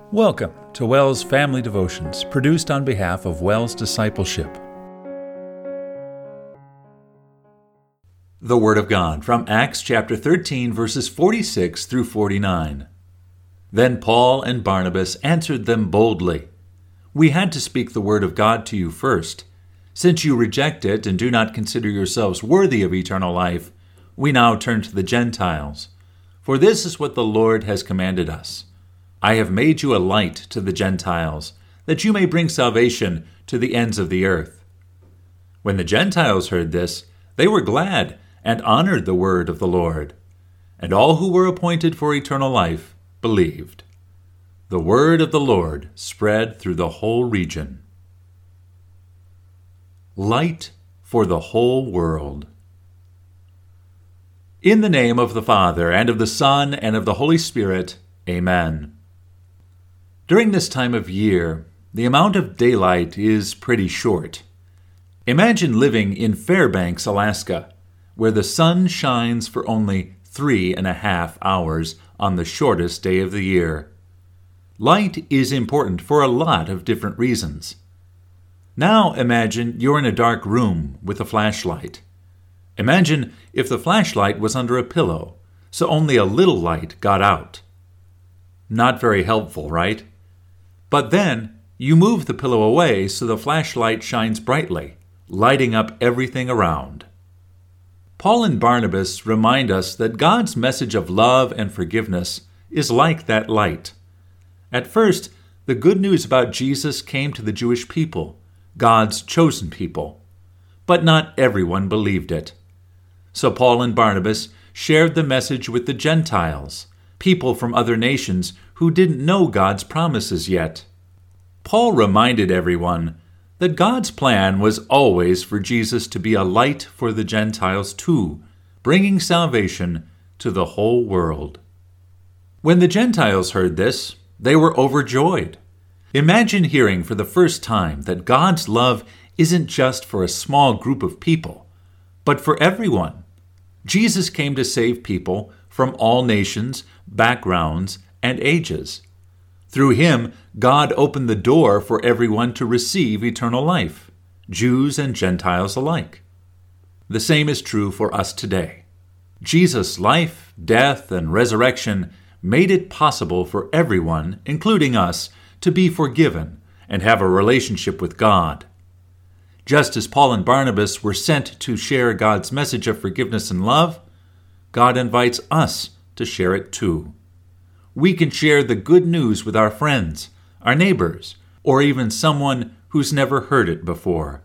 Welcome to WELS Family Devotions, produced on behalf of WELS Discipleship. The Word of God from Acts chapter 13, verses 46 through 49. Then Paul and Barnabas answered them boldly, "We had to speak the word of God to you first. Since you reject it and do not consider yourselves worthy of eternal life, we now turn to the Gentiles. For this is what the Lord has commanded us. I have made you a light to the Gentiles, that you may bring salvation to the ends of the earth." When the Gentiles heard this, they were glad and honored the word of the Lord. And all who were appointed for eternal life believed. The word of the Lord spread through the whole region. Light for the whole world. In the name of the Father, and of the Son, and of the Holy Spirit, Amen. During this time of year, the amount of daylight is pretty short. Imagine living in Fairbanks, Alaska, where the sun shines for only 3.5 hours on the shortest day of the year. Light is important for a lot of different reasons. Now imagine you're in a dark room with a flashlight. Imagine if the flashlight was under a pillow, so only a little light got out. Not very helpful, right? But then you move the pillow away so the flashlight shines brightly, lighting up everything around. Paul and Barnabas remind us that God's message of love and forgiveness is like that light. At first, the good news about Jesus came to the Jewish people, God's chosen people. But not everyone believed it. So Paul and Barnabas shared the message with the Gentiles, people from other nations who didn't know God's promises yet. Paul reminded everyone that God's plan was always for Jesus to be a light for the Gentiles too, bringing salvation to the whole world. When the Gentiles heard this, they were overjoyed. Imagine hearing for the first time that God's love isn't just for a small group of people, but for everyone. Jesus came to save people from all nations, backgrounds, and ages. Through him, God opened the door for everyone to receive eternal life, Jews and Gentiles alike. The same is true for us today. Jesus' life, death, and resurrection made it possible for everyone, including us, to be forgiven and have a relationship with God. Just as Paul and Barnabas were sent to share God's message of forgiveness and love, God invites us to share it too. We can share the good news with our friends, our neighbors, or even someone who's never heard it before.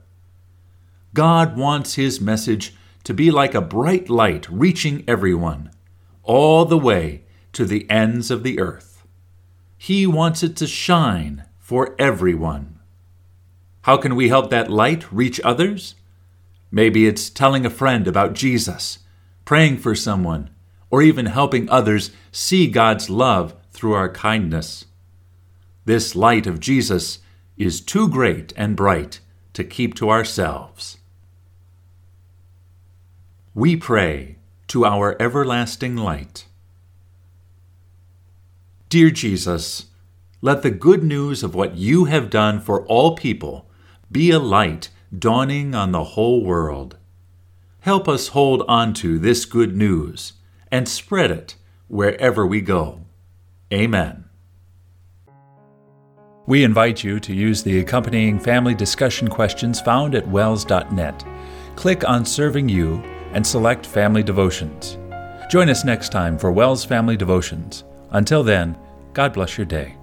God wants his message to be like a bright light reaching everyone, all the way to the ends of the earth. He wants it to shine for everyone. How can we help that light reach others? Maybe it's telling a friend about Jesus, praying for someone, or even helping others see God's love through our kindness. This light of Jesus is too great and bright to keep to ourselves. We pray to our everlasting light. Dear Jesus, let the good news of what you have done for all people be a light dawning on the whole world. Help us hold on to this good news and spread it wherever we go. Amen. We invite you to use the accompanying family discussion questions found at wels.net. Click on Serving You and select Family Devotions. Join us next time for WELS Family Devotions. Until then, God bless your day.